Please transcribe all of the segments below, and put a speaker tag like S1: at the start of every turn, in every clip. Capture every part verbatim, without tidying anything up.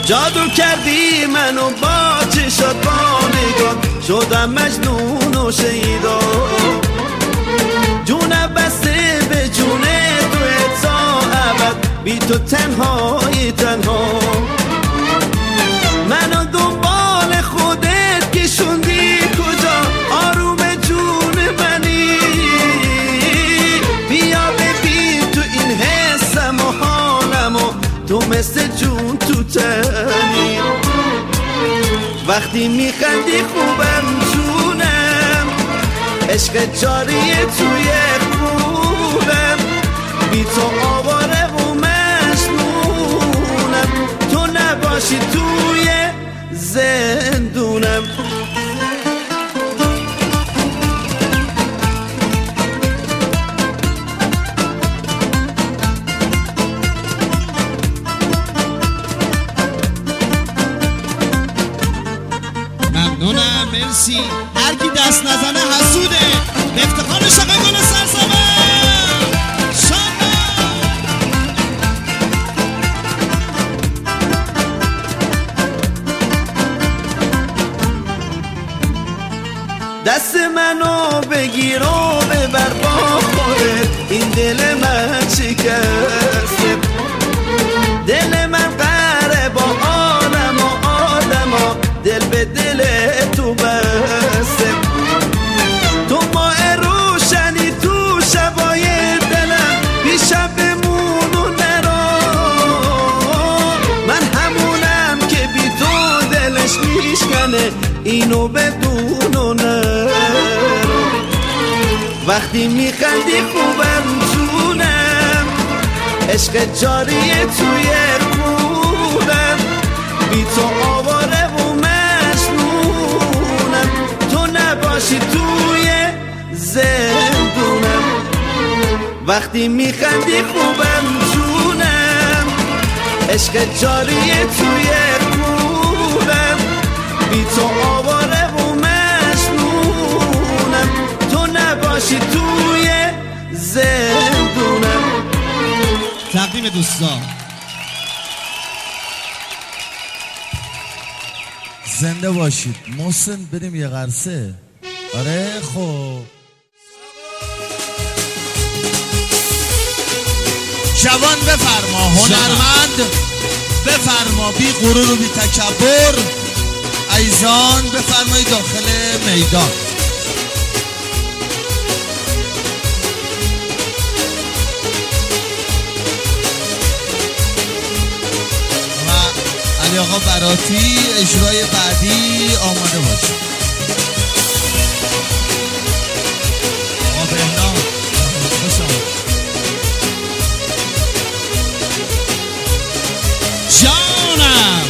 S1: جادو کردی منو با چشات با نگاه، شدم مجنون و شیدا. جونم بسته به جون تو تا ابد، بی تو تنهای تنها. منو دنبال خودت کشوندی کجا، آروم جون منی. بیا ببین تو این حسم و حالم و تو مثل جون تو تنی. وقتی میخندی خوبم جونم، عشق جاریه توی خونم. بی تو آواره و مجنونم، تو نباشی توی زندونم.
S2: ممنونم، مرسی. هر کی دست نزنه حسوده. به افتخار شقه گل سرسبه شانه.
S1: دست منو بگیر و ببر با خودت، این دل من شکسته. دل من قره با عالم و آدما، دل به دل تو بسته. تو ماه روشنی تو شبای دلم، پیشم بمون و نرو. من همونم که بی تو دلش میشکنه، اینو بدون و نرو. وقتی میخندی خوبم جونم، عشق جاریه توی خونم. بی تو آواره و مجنونم، تو نباشی توی زندونم. وقتی میخندی خوبم جونم، عشق جاریه توی خونم. بی تو آواره و مجنونم، تو نباشی توی زندونم.
S2: تقدیم دوستان.
S3: زنده باشید. محسن بریم یه قرصه. آره خب جوان بفرما، هنرمند بفرما، بی غرور و بی تکبر. ایزان بفرمایید داخل میدان. و علی آقا براتی اجرای بعدی آماده باشید. آقا بهنام خوش آمد.
S2: جانم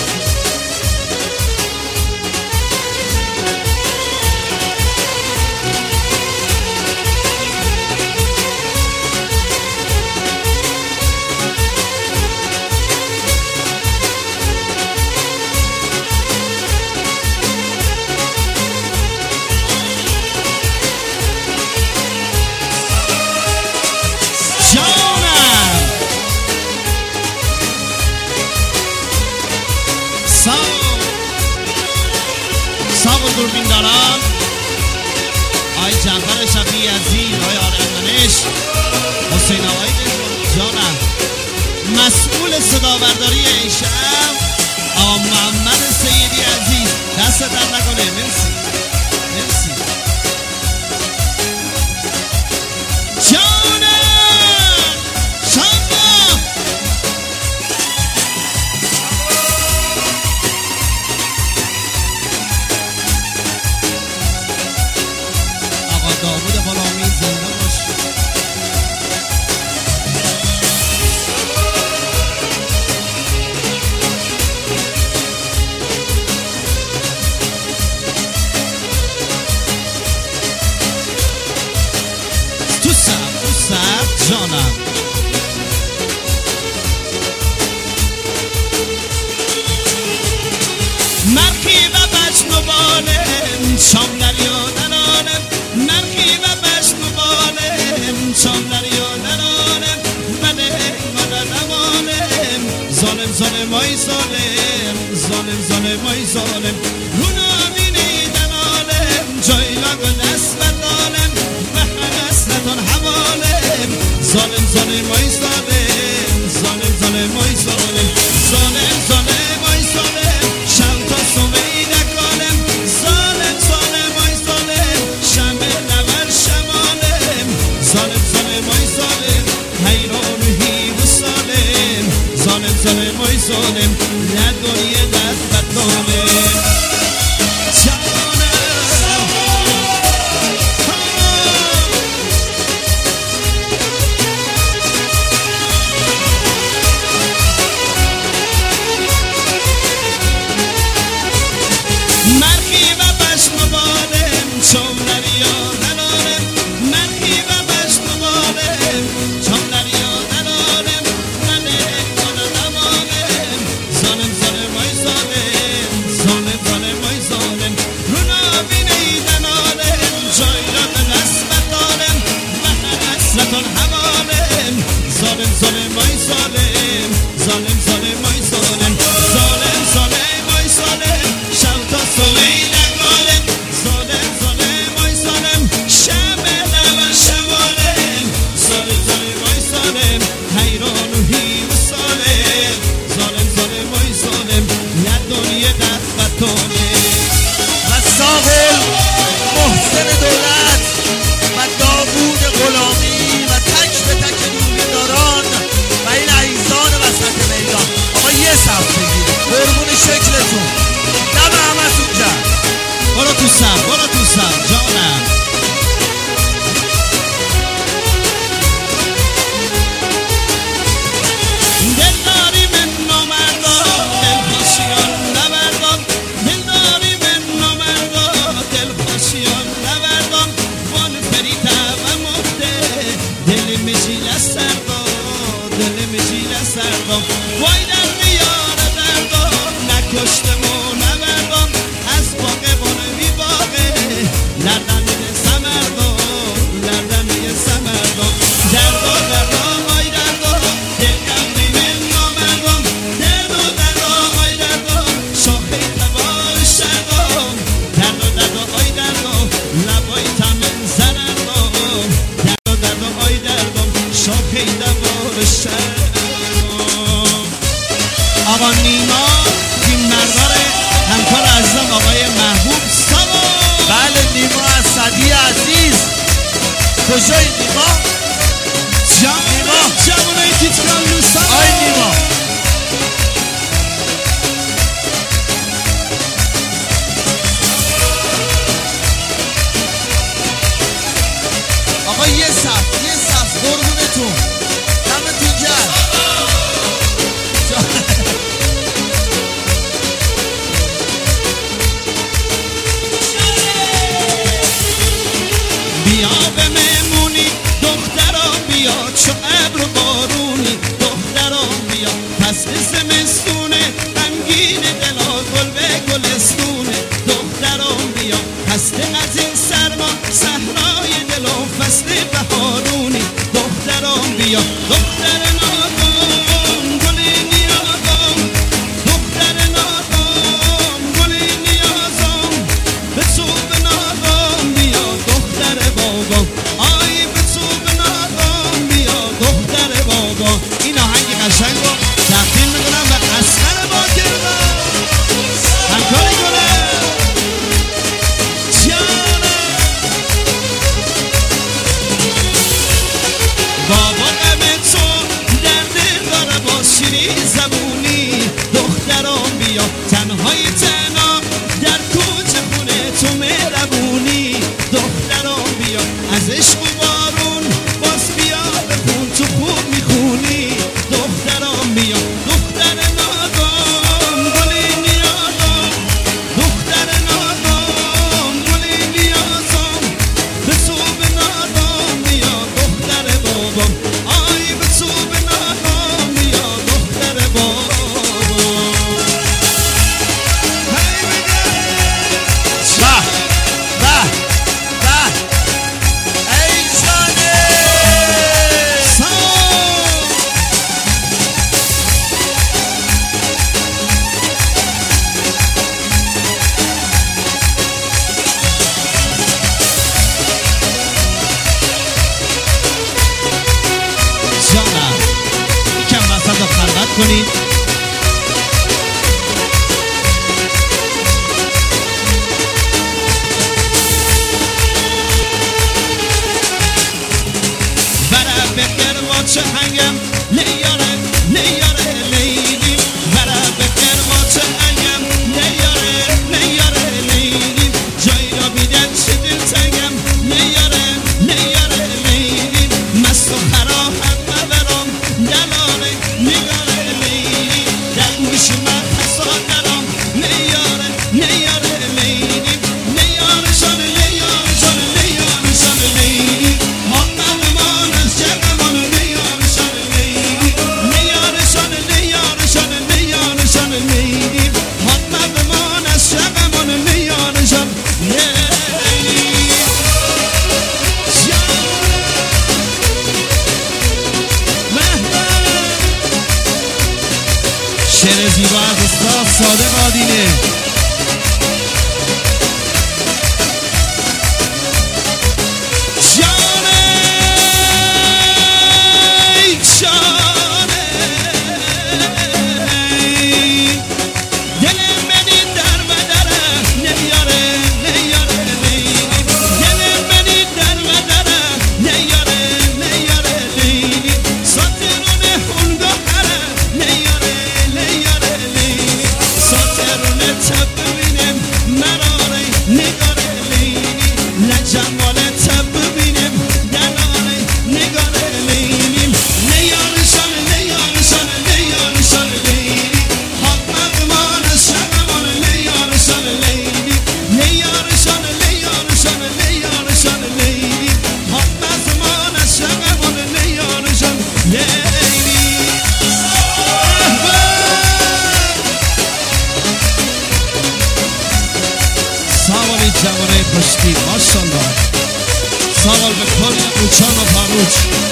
S2: دوربین دارم. آی جعفر شفیعی عزیز، آی آرندانش، حسین آقای جانم، مسئول صداورداری این شب آقا محمد سیدی عزیز، دست در نکنه. مرسی مرسی جانم. شما داوود غلامی زنده باش. تو سر تو سر جانم. مرخی و بجنوانم شام دریا دلانم. مرخی و بجنوانم شام دریا دلانم. بله من نمانم ظالم ظالم های ظالم. ظالم ای ظالم رونا بینیدن عالم جایلاد و دست و دالم و حسنتان حوالم ظالم ظالم ای ظالم ظالم ظالم ای ظالم ظالم ظالم ای ظالم شم تا سویدک عالم ظالم ظالم ای ظالم شم لبر شمالم ظالم ظالم ای ظالم حیران و هیو و سالم ظالم ظالم ای ظالم نداری دست بدنامه آقا نیما تیم مردار همکار عزیزم آقای محبوب ساوا.
S3: بله نیما از صدی عزیز. کجای نیما؟
S2: نیما جوانای تیتکان لوسا.
S3: آی نیما آقا یه صف یه صف قربونتون دمتون گرم.
S2: بیا به مهمونی دختران بیا چو ابر و بارونی دختران بیا فصل زمستونه غمگین دلا گل به گلستونه دختران بیا خسته از این سرما صحرای دل و فصل بهارونی دختران بیا دختر ناگام گل نیازم دختر ناگام گل نیازم به تو به ناگام بیا دختر بابا آی به تو به ناگام بیا دختر بابا. این آهنگ قشنگ رو تقدیم میکنم به اصغر باکردار همکاری کنه بابا غم تو چه هنگم لیاره لیاره لیلی برا به قرما چه هنگم لیاره لیاره لیلی جایی را بیدن چه دل تنگم لیاره لیاره لیلی مست و خراحت مبرم دلاره نگاره لیلی در گوش من حساد دارم لیاره لیاره لیلی لیاره شان لیاره شان لیاره شان لیلی محمد مان از جگمان لیاره شان لیلی لیاره شان لیاره شان لیاره شان لیلی محمد مان از جگمان لیاره شان لیلی شعر زیبا از استاد صادق آدینه جانه جانه دل منی در بدره نیاره نیاره لیلی دل منی در بدره نیاره نیاره لیلی ساترونه هنگا هره نیاره لیاره لیلی ساترونه تب ببینم مراره نگاره لیلی لجماله تب ببینم دلاره نگاره لیلی نیاره شان نیاره شان نیاره شان لیلی حقق مان از شقمان نیاره شان لیلی نیاره شان نیاره شان نیاره شان لیلی حقق مان از شقمان نیاره شان لیلی سوال جوانه پشتی ماشالله سوال به کل قوچان و پاروچ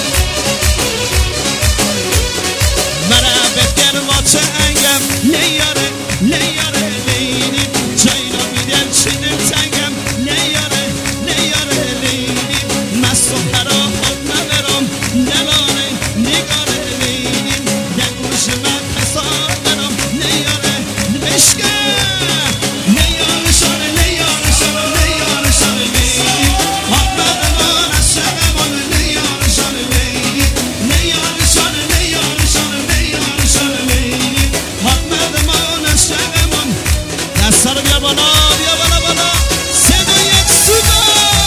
S2: مرا به گرما چه انگم لیاره لیاره لیلی جایی را بیدن چینم تنگم لیاره لیاره لیلی مست و خراحت مبرم دلاره نگاره لیلی در گوش من حساب دارم لیاره بشکه لیاره شان لیاره شان لیاره شان لیلی محمد مان از شقمان لیاره شان لیلی لیاره شان لیاره شان لیاره شان لیلی محمد مان از شقمان دستا رو بیا بالا بیا بالا بالا سه دو یک سودا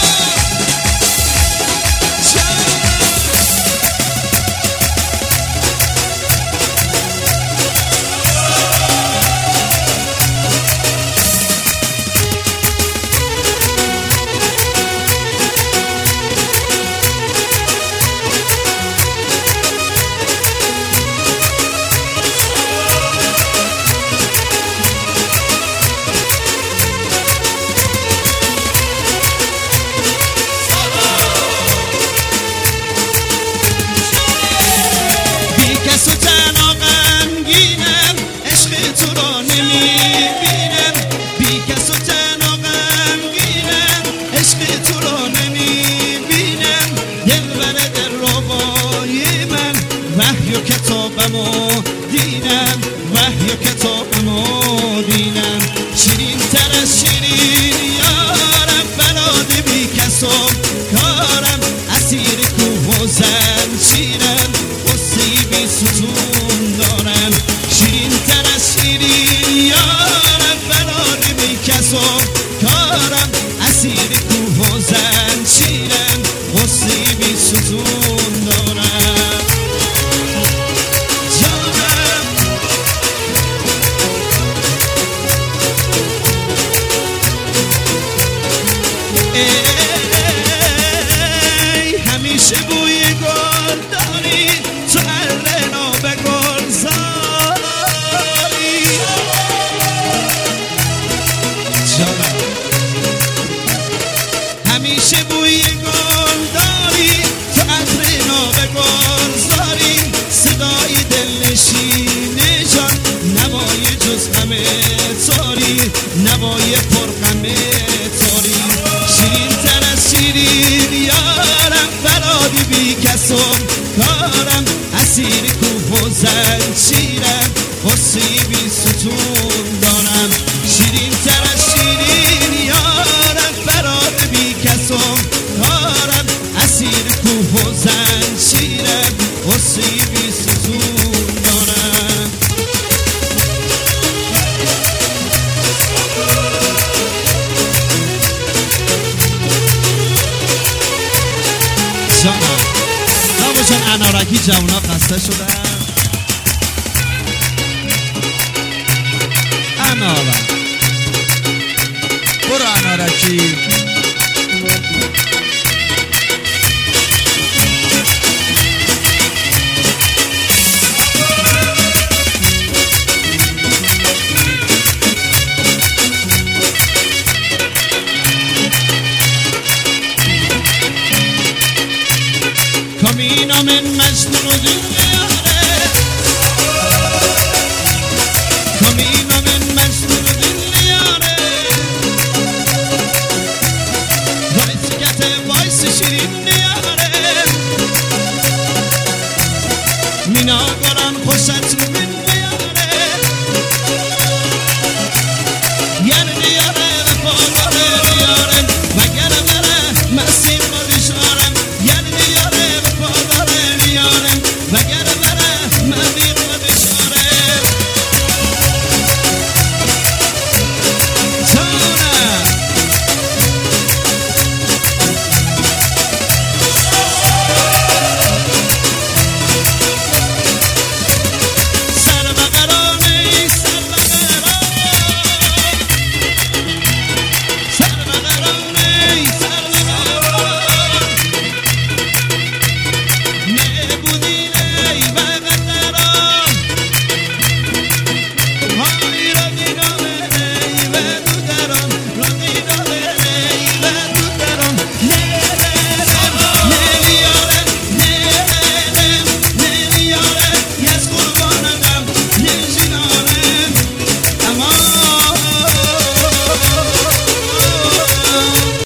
S2: بی کس و تنها غمگینم عشق تو را نمیبینم بی کس و تنها غمگینم عشق تو را نمیبینم دلبر در روای من وحی و کتابمو دینم وحی و کتابمو دینم شیرین تر از شیرین یارم بلاد بی کس و کارم اسیر کوه و زنجیرم قصه‌ای بی ستون دارم شیرین تر از شیرین یارم بلاد بی کس و کارم اسیر کوه و زنجیرم قصه‌ای بی ستون دارم جانم ای همیشه بوی گل داری تو ارنا به گلزاری جانم همیشه بوی گل داری تو ارنا به گلزاری صدای دلنشین جان نوای جز همه تاری نوای پرغم تاری شیرین تر از شیرین یارم فرادی بی کس و کارم اسیر کوه و زنجیرم قصه‌ای بی ستون دارم شیرین تر از شیرین یارم فرادی بی کس و کارم اسیر کوه و زنجیرم قصه‌ای همگی جوونا خسته شدن. انارا
S3: برو انارکی.
S2: کامینا من مجنون و دل یاره، کامینا من مجنون و دل یاره، وایس گته وایس شیرین یاره، مینا گران خوشت